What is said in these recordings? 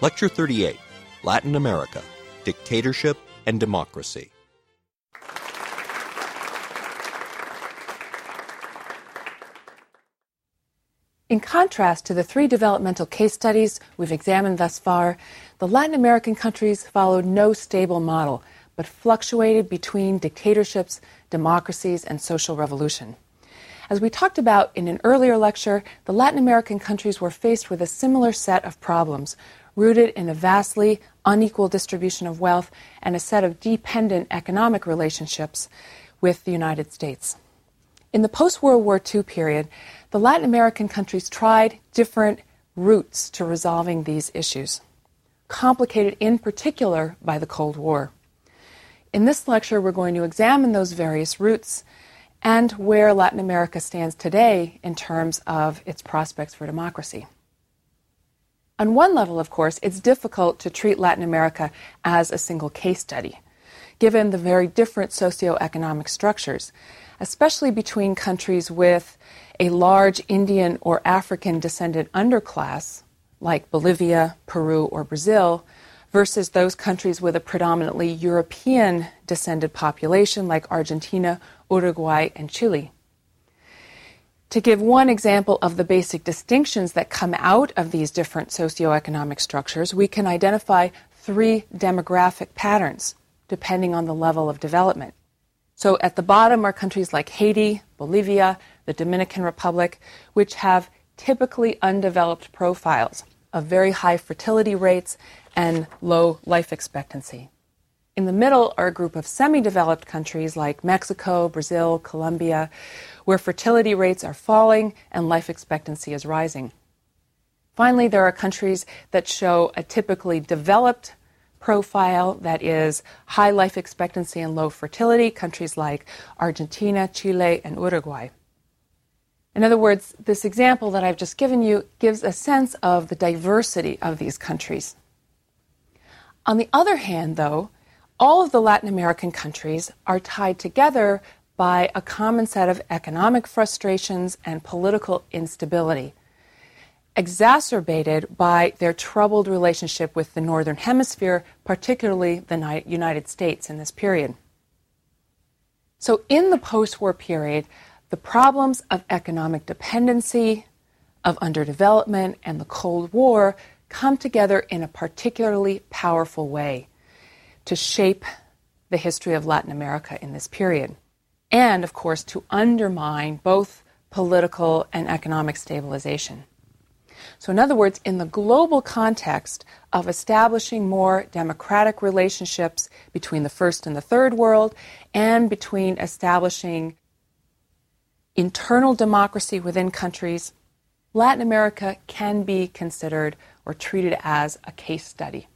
Lecture 38, Latin America, Dictatorship and Democracy. In contrast to the three developmental case studies we've examined thus far, the Latin American countries followed no stable model, but fluctuated between dictatorships, democracies, and social revolution. As we talked about in an earlier lecture, the Latin American countries were faced with a similar set of problems, rooted in a vastly unequal distribution of wealth and a set of dependent economic relationships with the United States. In the post-World War II period, the Latin American countries tried different routes to resolving these issues, complicated in particular by the Cold War. In this lecture, we're going to examine those various routes and where Latin America stands today in terms of its prospects for democracy. On one level, of course, it's difficult to treat Latin America as a single case study, given the very different socioeconomic structures, especially between countries with a large Indian or African descended underclass, like Bolivia, Peru, or Brazil, versus those countries with a predominantly European descended population, like Argentina, Uruguay, and Chile. To give one example of the basic distinctions that come out of these different socioeconomic structures, we can identify three demographic patterns, depending on the level of development. So at the bottom are countries like Haiti, Bolivia, the Dominican Republic, which have typically undeveloped profiles of very high fertility rates and low life expectancy. In the middle are a group of semi-developed countries like Mexico, Brazil, Colombia, where fertility rates are falling and life expectancy is rising. Finally, there are countries that show a typically developed profile that is high life expectancy and low fertility, countries like Argentina, Chile, and Uruguay. In other words, this example that I've just given you gives a sense of the diversity of these countries. On the other hand, though, all of the Latin American countries are tied together by a common set of economic frustrations and political instability, exacerbated by their troubled relationship with the Northern Hemisphere, particularly the United States in this period. So in the post-war period, the problems of economic dependency, of underdevelopment, and the Cold War come together in a particularly powerful way to shape the history of Latin America in this period, and, of course, to undermine both political and economic stabilization. So in other words, in the global context of establishing more democratic relationships between the first and the third world, and between establishing internal democracy within countries, Latin America can be considered or treated as a case study.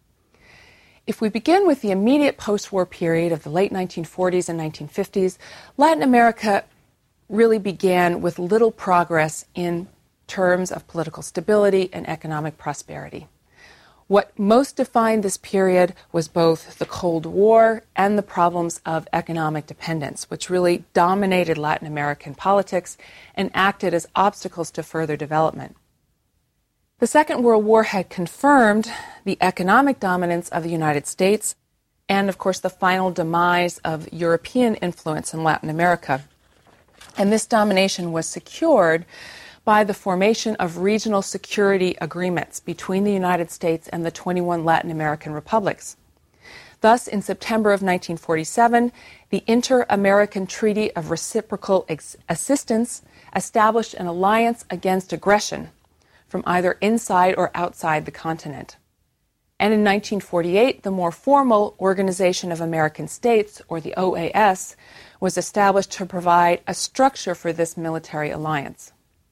If we begin with the immediate post-war period of the late 1940s and 1950s, Latin America really began with little progress in terms of political stability and economic prosperity. What most defined this period was both the Cold War and the problems of economic dependence, which really dominated Latin American politics and acted as obstacles to further development. The Second World War had confirmed the economic dominance of the United States and, of course, the final demise of European influence in Latin America. And this domination was secured by the formation of regional security agreements between the United States and the 21 Latin American republics. Thus, in September of 1947, the Inter-American Treaty of Reciprocal Assistance established an alliance against aggression from either inside or outside the continent. And in 1948, the more formal Organization of American States, or the OAS, was established to provide a structure for this military alliance.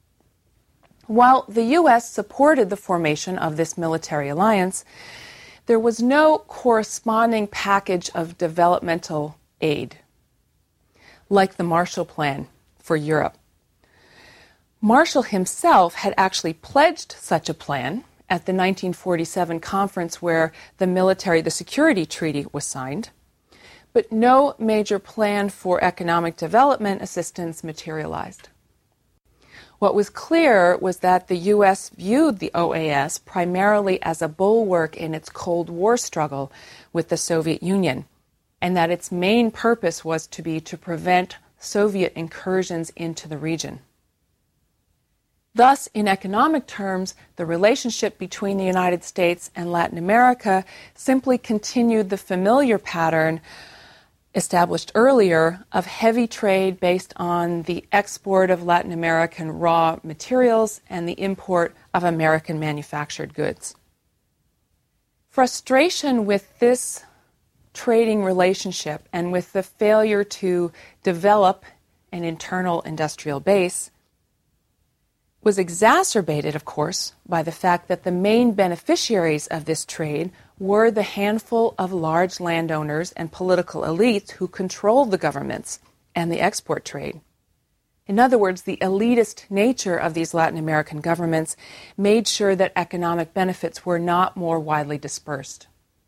While the U.S. supported the formation of this military alliance, there was no corresponding package of developmental aid, like the Marshall Plan for Europe. Marshall himself had actually pledged such a plan at the 1947 conference where the security treaty was signed, but no major plan for economic development assistance materialized. What was clear was that the U.S. viewed the OAS primarily as a bulwark in its Cold War struggle with the Soviet Union, and that its main purpose was to prevent Soviet incursions into the region. Thus, in economic terms, the relationship between the United States and Latin America simply continued the familiar pattern established earlier of heavy trade based on the export of Latin American raw materials and the import of American manufactured goods. Frustration with this trading relationship and with the failure to develop an internal industrial base was exacerbated, of course, by the fact that the main beneficiaries of this trade were the handful of large landowners and political elites who controlled the governments and the export trade. In other words, the elitist nature of these Latin American governments made sure that economic benefits were not more widely dispersed.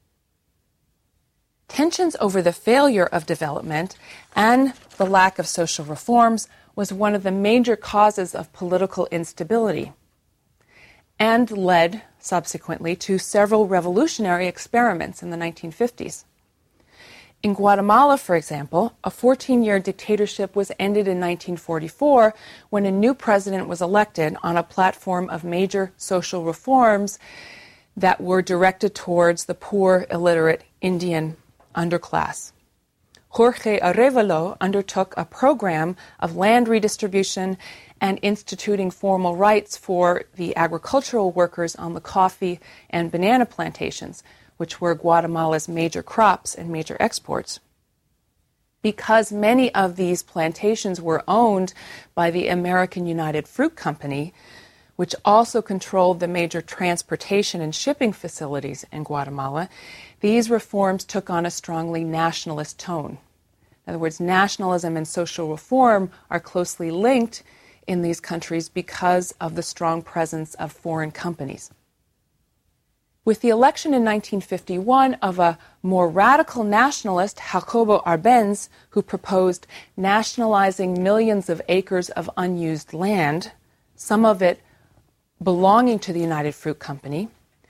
Tensions over the failure of development and the lack of social reforms was one of the major causes of political instability and led, subsequently, to several revolutionary experiments in the 1950s. In Guatemala, for example, a 14-year dictatorship was ended in 1944 when a new president was elected on a platform of major social reforms that were directed towards the poor, illiterate Indian underclass. Jorge Arevalo undertook a program of land redistribution and instituting formal rights for the agricultural workers on the coffee and banana plantations, which were Guatemala's major crops and major exports. Because many of these plantations were owned by the American United Fruit Company, which also controlled the major transportation and shipping facilities in Guatemala, these reforms took on a strongly nationalist tone. In other words, nationalism and social reform are closely linked in these countries because of the strong presence of foreign companies. With the election in 1951 of a more radical nationalist, Jacobo Arbenz, who proposed nationalizing millions of acres of unused land, some of it belonging to the United Fruit Company,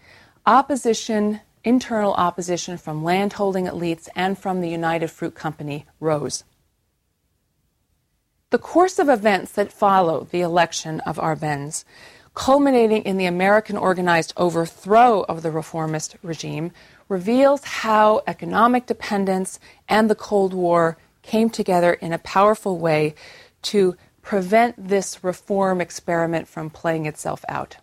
internal opposition from landholding elites and from the United Fruit Company rose. The course of events that followed the election of Arbenz, culminating in the American organized overthrow of the reformist regime, reveals how economic dependence and the Cold War came together in a powerful way to prevent this reform experiment from playing itself out.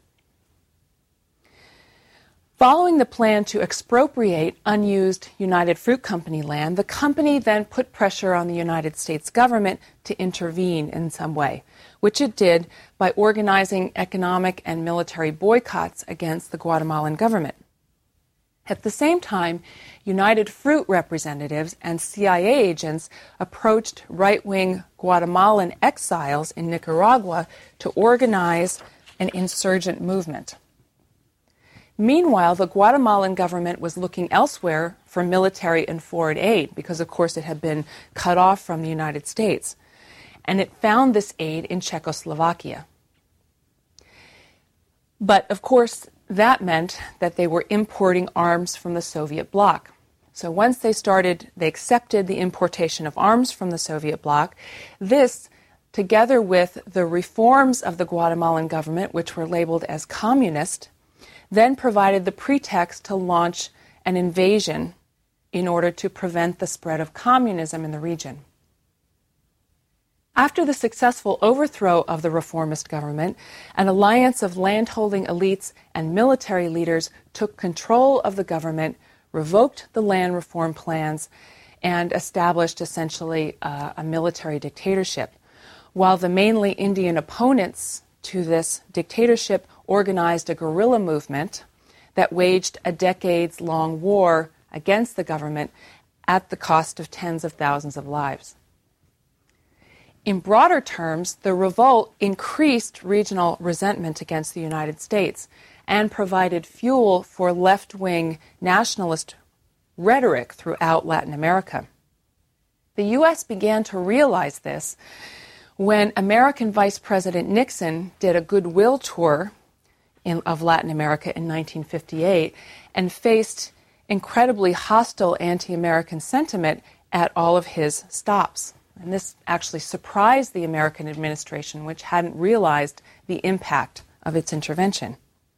Following the plan to expropriate unused United Fruit Company land, the company then put pressure on the United States government to intervene in some way, which it did by organizing economic and military boycotts against the Guatemalan government. At the same time, United Fruit representatives and CIA agents approached right-wing Guatemalan exiles in Nicaragua to organize an insurgent movement. Meanwhile, the Guatemalan government was looking elsewhere for military and foreign aid because, of course, it had been cut off from the United States. And it found this aid in Czechoslovakia. But, of course, that meant that they were importing arms from the Soviet bloc. So once they accepted the importation of arms from the Soviet bloc. This, together with the reforms of the Guatemalan government, which were labeled as communist, then provided the pretext to launch an invasion in order to prevent the spread of communism in the region. After the successful overthrow of the reformist government, an alliance of landholding elites and military leaders took control of the government, revoked the land reform plans, and established essentially a military dictatorship, while the mainly Indian opponents to this dictatorship organized a guerrilla movement that waged a decades-long war against the government at the cost of tens of thousands of lives. In broader terms, the revolt increased regional resentment against the United States and provided fuel for left-wing nationalist rhetoric throughout Latin America. The U.S. began to realize this When American Vice President Nixon did a goodwill tour of Latin America in 1958 and faced incredibly hostile anti-American sentiment at all of his stops. And this actually surprised the American administration, which hadn't realized the impact of its intervention.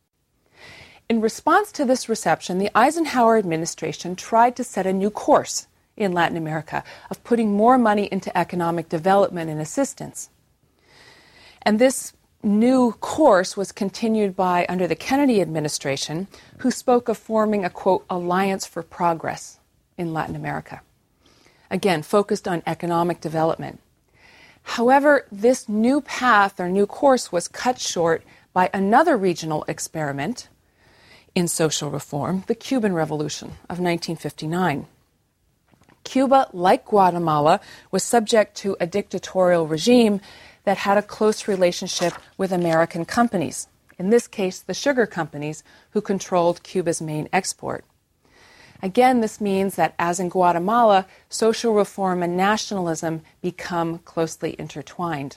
In response to this reception, the Eisenhower administration tried to set a new course in Latin America of putting more money into economic development and assistance. And this new course was continued by under the Kennedy administration, who spoke of forming a, quote, alliance for progress in Latin America. Again, focused on economic development. However, this new path or new course was cut short by another regional experiment in social reform, the Cuban Revolution of 1959. Cuba, like Guatemala, was subject to a dictatorial regime that had a close relationship with American companies, in this case, the sugar companies who controlled Cuba's main export. Again, this means that, as in Guatemala, social reform and nationalism become closely intertwined.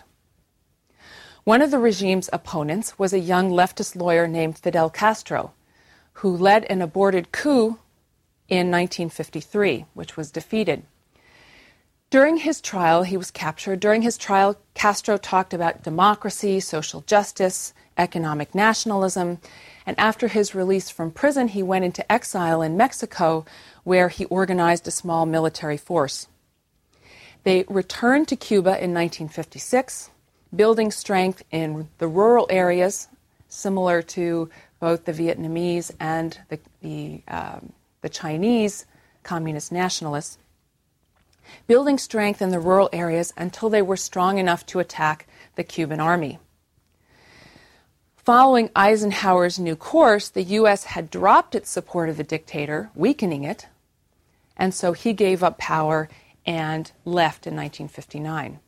One of the regime's opponents was a young leftist lawyer named Fidel Castro, who led an aborted coup in 1953, which was defeated. During his trial, he was captured. During his trial, Castro talked about democracy, social justice, economic nationalism, and after his release from prison, he went into exile in Mexico, where he organized a small military force. They returned to Cuba in 1956, building strength in the rural areas, similar to both the Vietnamese and the Chinese communist nationalists, building strength in the rural areas until they were strong enough to attack the Cuban army. Following Eisenhower's new course, the U.S. had dropped its support of the dictator, weakening it, and so he gave up power and left in 1959.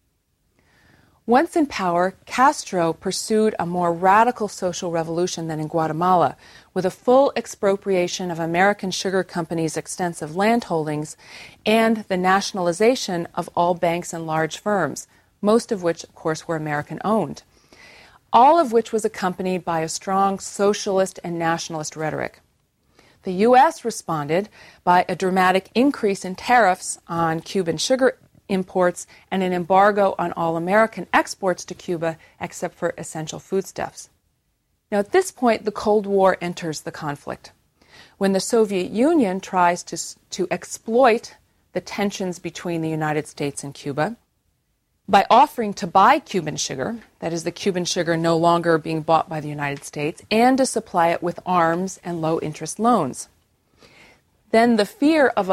Once in power, Castro pursued a more radical social revolution than in Guatemala, with a full expropriation of American sugar companies' extensive land holdings and the nationalization of all banks and large firms, most of which, of course, were American-owned, all of which was accompanied by a strong socialist and nationalist rhetoric. The U.S. responded by a dramatic increase in tariffs on Cuban sugar imports and an embargo on all American exports to Cuba except for essential foodstuffs. Now, at this point, the Cold War enters the conflict, when the Soviet Union tries to exploit the tensions between the United States and Cuba by offering to buy Cuban sugar, that is, the Cuban sugar no longer being bought by the United States, and to supply it with arms and low-interest loans. Then the fear of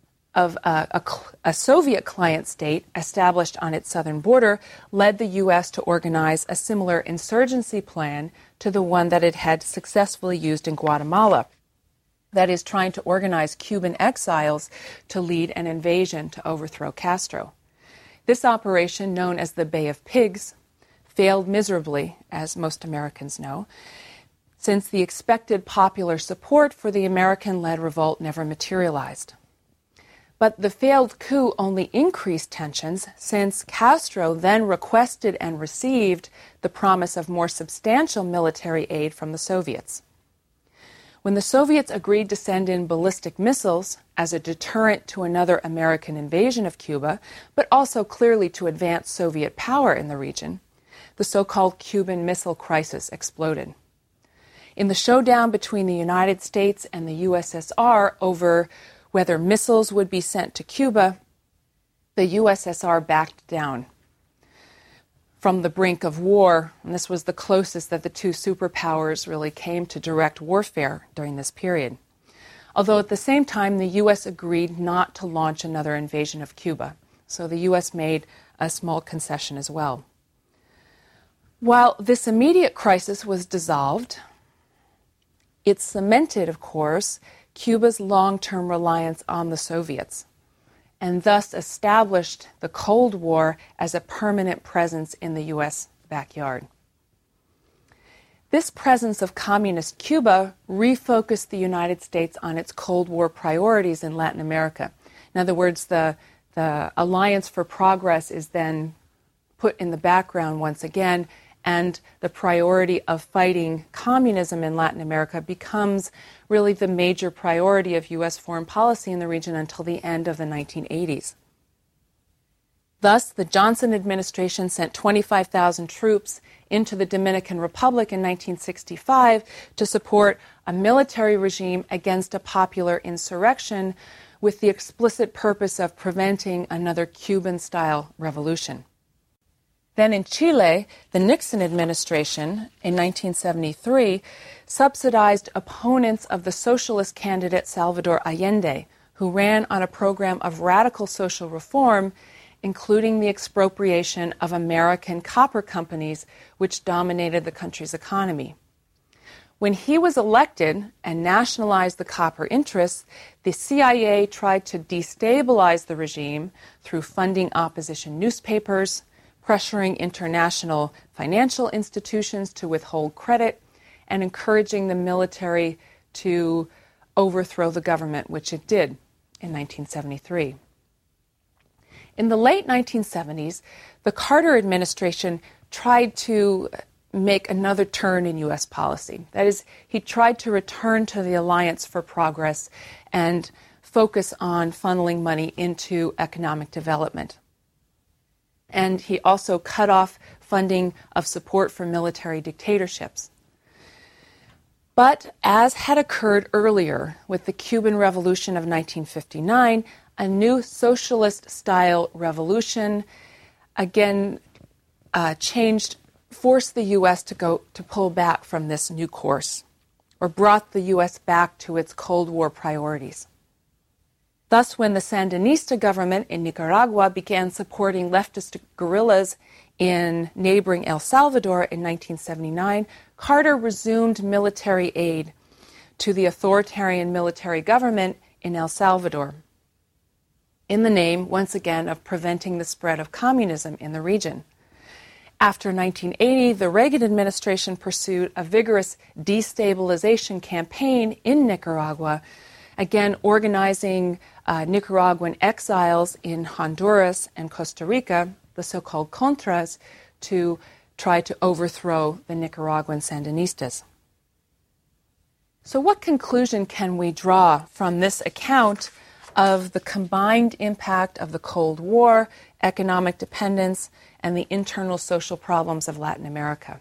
a Soviet client state established on its southern border led the U.S. to organize a similar insurgency plan to the one that it had successfully used in Guatemala. That is, trying to organize Cuban exiles to lead an invasion to overthrow Castro. This operation, known as the Bay of Pigs, failed miserably, as most Americans know, since the expected popular support for the American-led revolt never materialized. But the failed coup only increased tensions, since Castro then requested and received the promise of more substantial military aid from the Soviets. When the Soviets agreed to send in ballistic missiles as a deterrent to another American invasion of Cuba, but also clearly to advance Soviet power in the region, the so-called Cuban Missile Crisis exploded. In the showdown between the United States and the USSR over whether missiles would be sent to Cuba, the USSR backed down from the brink of war, and this was the closest that the two superpowers really came to direct warfare during this period. Although at the same time, the U.S. agreed not to launch another invasion of Cuba, so the U.S. made a small concession as well. While this immediate crisis was dissolved, it cemented, of course, Cuba's long-term reliance on the Soviets, and thus established the Cold War as a permanent presence in the U.S. backyard. This presence of communist Cuba refocused the United States on its Cold War priorities in Latin America. In other words, the Alliance for Progress is then put in the background once again, and the priority of fighting communism in Latin America becomes really the major priority of U.S. foreign policy in the region until the end of the 1980s. Thus, the Johnson administration sent 25,000 troops into the Dominican Republic in 1965 to support a military regime against a popular insurrection with the explicit purpose of preventing another Cuban-style revolution. Then in Chile, the Nixon administration in 1973 subsidized opponents of the socialist candidate Salvador Allende, who ran on a program of radical social reform, including the expropriation of American copper companies, which dominated the country's economy. When he was elected and nationalized the copper interests, the CIA tried to destabilize the regime through funding opposition newspapers, pressuring international financial institutions to withhold credit, and encouraging the military to overthrow the government, which it did in 1973. In the late 1970s, the Carter administration tried to make another turn in U.S. policy. That is, he tried to return to the Alliance for Progress and focus on funneling money into economic development. And he also cut off funding of support for military dictatorships. But as had occurred earlier with the Cuban Revolution of 1959, a new socialist-style revolution again forced the U.S. to pull back from this new course, or brought the U.S. back to its Cold War priorities. Thus, when the Sandinista government in Nicaragua began supporting leftist guerrillas in neighboring El Salvador in 1979, Carter resumed military aid to the authoritarian military government in El Salvador, in the name, once again, of preventing the spread of communism in the region. After 1980, the Reagan administration pursued a vigorous destabilization campaign in Nicaragua, again organizing Nicaraguan exiles in Honduras and Costa Rica, the so-called Contras, to try to overthrow the Nicaraguan Sandinistas. So what conclusion can we draw from this account of the combined impact of the Cold War, economic dependence, and the internal social problems of Latin America?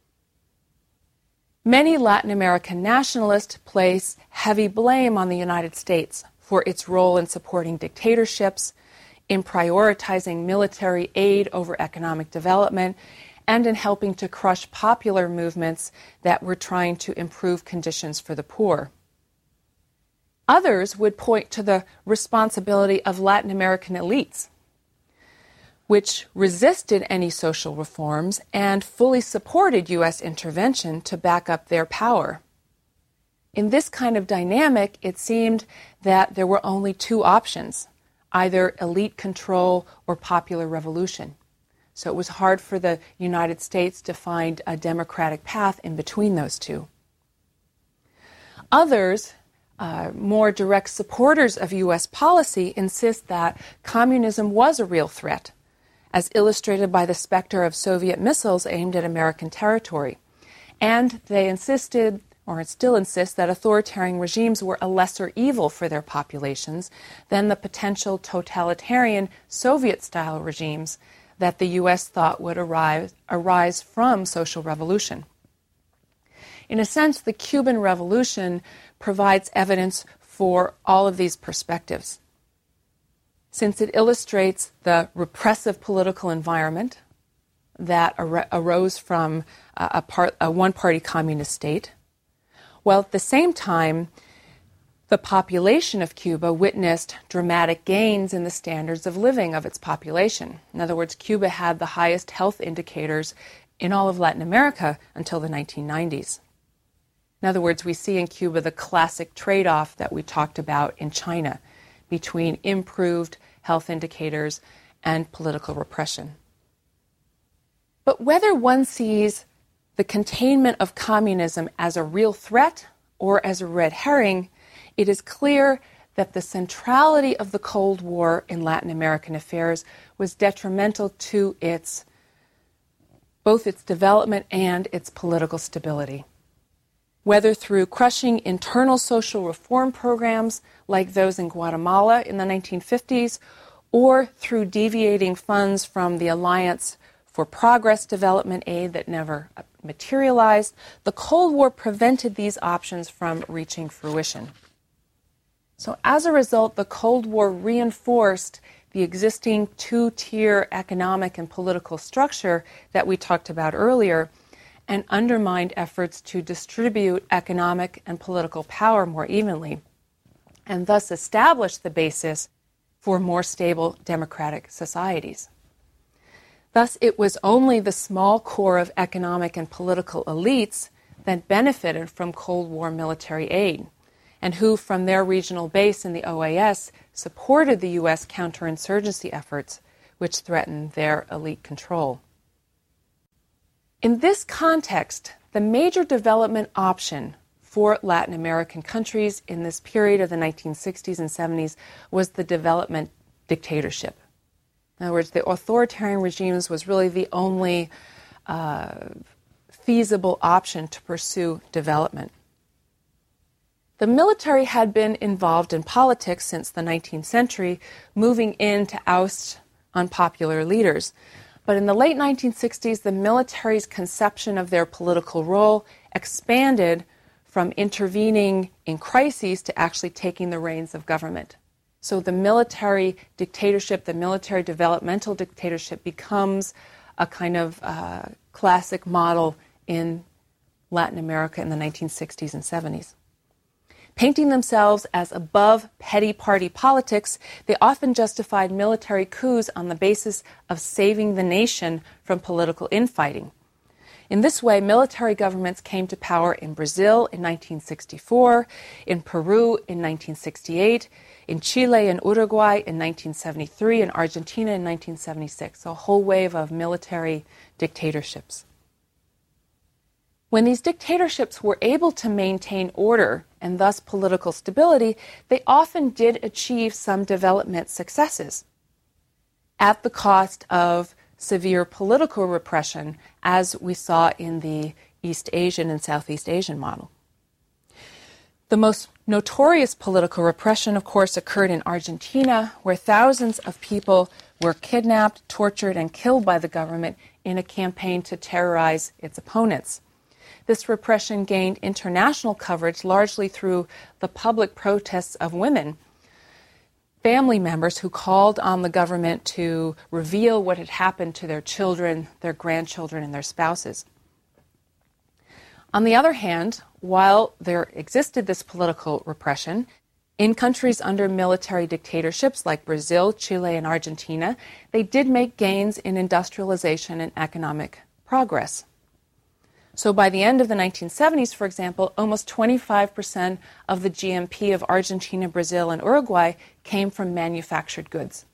Many Latin American nationalists place heavy blame on the United States for its role in supporting dictatorships, in prioritizing military aid over economic development, and in helping to crush popular movements that were trying to improve conditions for the poor. Others would point to the responsibility of Latin American elites, which resisted any social reforms and fully supported U.S. intervention to back up their power. In this kind of dynamic, it seemed that there were only two options, either elite control or popular revolution. So it was hard for the United States to find a democratic path in between those two. Others, more direct supporters of U.S. policy, insist that communism was a real threat, as illustrated by the specter of Soviet missiles aimed at American territory. And they insisted, or still insist, that authoritarian regimes were a lesser evil for their populations than the potential totalitarian Soviet-style regimes that the U.S. thought would arise from social revolution. In a sense, the Cuban Revolution provides evidence for all of these perspectives, since it illustrates the repressive political environment that arose from a one-party communist state, while at the same time, the population of Cuba witnessed dramatic gains in the standards of living of its population. In other words, Cuba had the highest health indicators in all of Latin America until the 1990s. In other words, we see in Cuba the classic trade-off that we talked about in China between improved health indicators and political repression. But whether one sees the containment of communism as a real threat or as a red herring, it is clear that the centrality of the Cold War in Latin American affairs was detrimental to its both its development and its political stability. Whether through crushing internal social reform programs like those in Guatemala in the 1950s, or through deviating funds from the Alliance for Progress development aid that never materialized, the Cold War prevented these options from reaching fruition. So as a result, the Cold War reinforced the existing two-tier economic and political structure that we talked about earlier, and undermined efforts to distribute economic and political power more evenly, and thus establish the basis for more stable democratic societies. Thus, it was only the small core of economic and political elites that benefited from Cold War military aid, and who, from their regional base in the OAS, supported the U.S. counterinsurgency efforts, which threatened their elite control. In this context, the major development option for Latin American countries in this period of the 1960s and 70s was the development dictatorship. In other words, the authoritarian regimes was really the only feasible option to pursue development. The military had been involved in politics since the 19th century, moving in to oust unpopular leaders. But in the late 1960s, the military's conception of their political role expanded from intervening in crises to actually taking the reins of government. So the military dictatorship, the military developmental dictatorship, becomes a kind of classic model in Latin America in the 1960s and 70s. Painting themselves as above petty party politics, they often justified military coups on the basis of saving the nation from political infighting. In this way, military governments came to power in Brazil in 1964, in Peru in 1968, in Chile and Uruguay in 1973, and Argentina in 1976, a whole wave of military dictatorships. When these dictatorships were able to maintain order and thus political stability, they often did achieve some development successes at the cost of severe political repression, as we saw in the East Asian and Southeast Asian model. The most notorious political repression, of course, occurred in Argentina, where thousands of people were kidnapped, tortured, and killed by the government in a campaign to terrorize its opponents. This repression gained international coverage largely through the public protests of women, family members who called on the government to reveal what had happened to their children, their grandchildren, and their spouses. On the other hand, while there existed this political repression, in countries under military dictatorships like Brazil, Chile, and Argentina, they did make gains in industrialization and economic progress. So by the end of the 1970s, for example, almost 25% of the GNP of Argentina, Brazil, and Uruguay came from manufactured goods.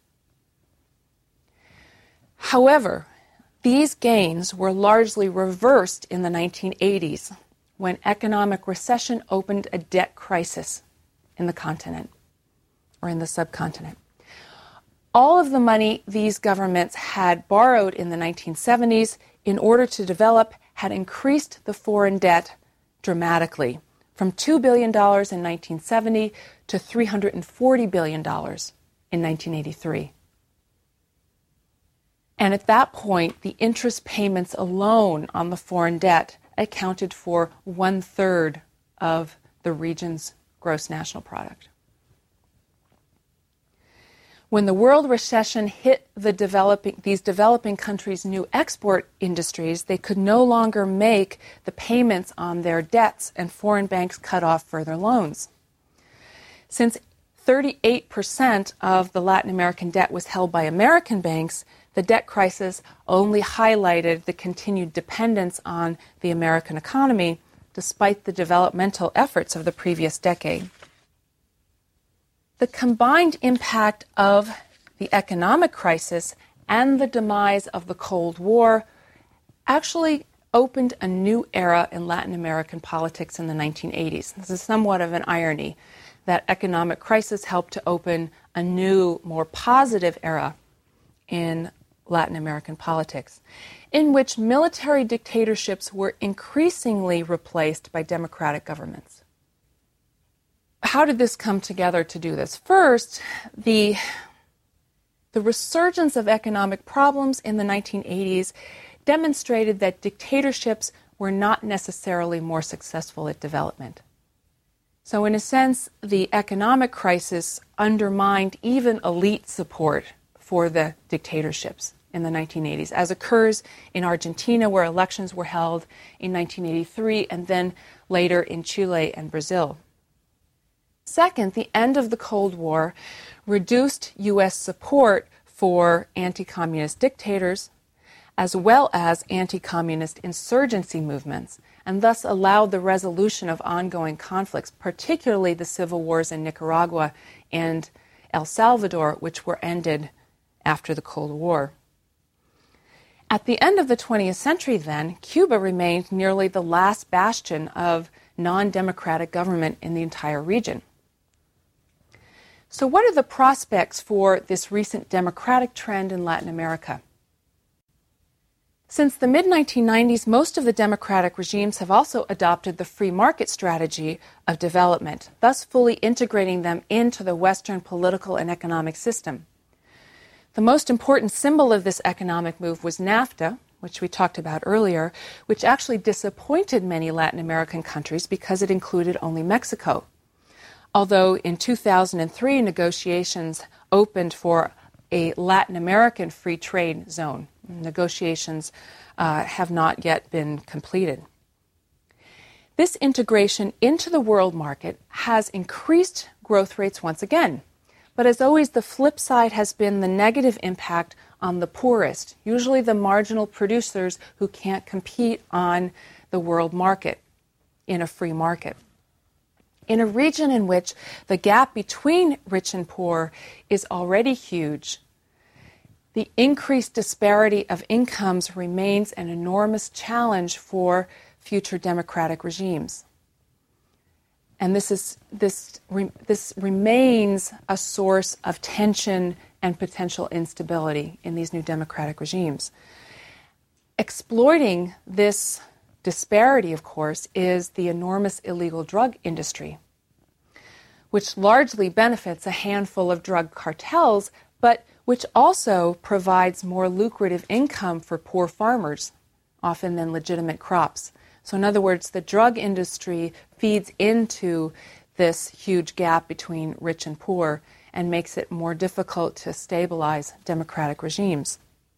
However, these gains were largely reversed in the 1980s, when economic recession opened a debt crisis in the continent, or in the subcontinent. All of the money these governments had borrowed in the 1970s in order to develop had increased the foreign debt dramatically, from $2 billion in 1970 to $340 billion in 1983. And at that point, the interest payments alone on the foreign debt accounted for 1/3 of the region's gross national product. When the world recession hit these developing countries' new export industries, they could no longer make the payments on their debts, and foreign banks cut off further loans. Since 38% of the Latin American debt was held by American banks, the debt crisis only highlighted the continued dependence on the American economy, despite the developmental efforts of the previous decade. The combined impact of the economic crisis and the demise of the Cold War actually opened a new era in Latin American politics in the 1980s. This is somewhat of an irony. That economic crisis helped to open a new, more positive era in Latin American politics, in which military dictatorships were increasingly replaced by democratic governments. How did this come together to do this? First, the resurgence of economic problems in the 1980s demonstrated that dictatorships were not necessarily more successful at development. So in a sense, the economic crisis undermined even elite support for the dictatorships in the 1980s, as occurs in Argentina, where elections were held in 1983, and then later in Chile and Brazil. Second, the end of the Cold War reduced U.S. support for anti-communist dictators, as well as anti-communist insurgency movements, and thus allowed the resolution of ongoing conflicts, particularly the civil wars in Nicaragua and El Salvador, which were ended after the Cold War. At the end of the 20th century, then, Cuba remained nearly the last bastion of non-democratic government in the entire region. So what are the prospects for this recent democratic trend in Latin America? Since the mid-1990s, most of the democratic regimes have also adopted the free market strategy of development, thus fully integrating them into the Western political and economic system. The most important symbol of this economic move was NAFTA, which we talked about earlier, which actually disappointed many Latin American countries because it included only Mexico. Although in 2003, negotiations opened for a Latin American free trade zone. Negotiations have not yet been completed. This integration into the world market has increased growth rates once again. But as always, the flip side has been the negative impact on the poorest, usually the marginal producers who can't compete on the world market in a free market. In a region in which the gap between rich and poor is already huge, the increased disparity of incomes remains an enormous challenge for future democratic regimes. And this remains a source of tension and potential instability in these new democratic regimes. Exploiting this disparity, of course, is the enormous illegal drug industry, which largely benefits a handful of drug cartels, but which also provides more lucrative income for poor farmers, often than legitimate crops. So in other words, the drug industry feeds into this huge gap between rich and poor and makes it more difficult to stabilize democratic regimes.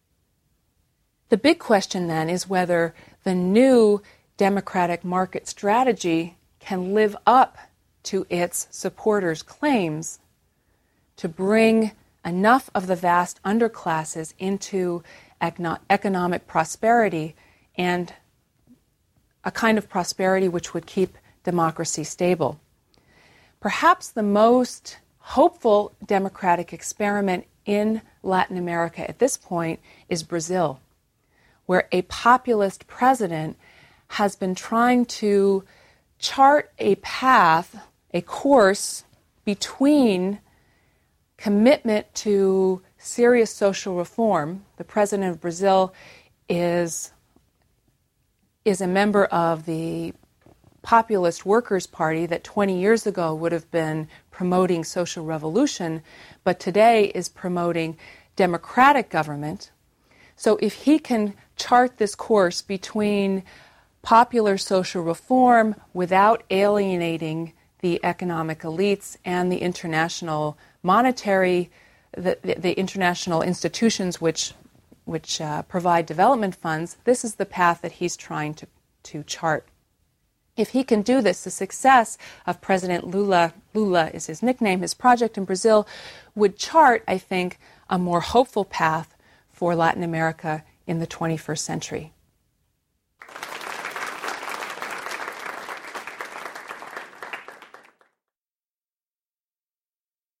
The big question then is whether the new democratic market strategy can live up to its supporters' claims to bring enough of the vast underclasses into economic prosperity, and a kind of prosperity which would keep democracy stable. Perhaps the most hopeful democratic experiment in Latin America at this point is Brazil, where a populist president has been trying to chart a path, a course between commitment to serious social reform. The president of Brazil is a member of the populist Workers' Party that 20 years ago would have been promoting social revolution, but today is promoting democratic government. So if he can chart this course between popular social reform without alienating the economic elites and the international monetary, the international institutions which provide development funds, this is the path that he's trying to chart. If he can do this, the success of President Lula is his nickname, his project in Brazil, would chart, I think, a more hopeful path for Latin America in the 21st century.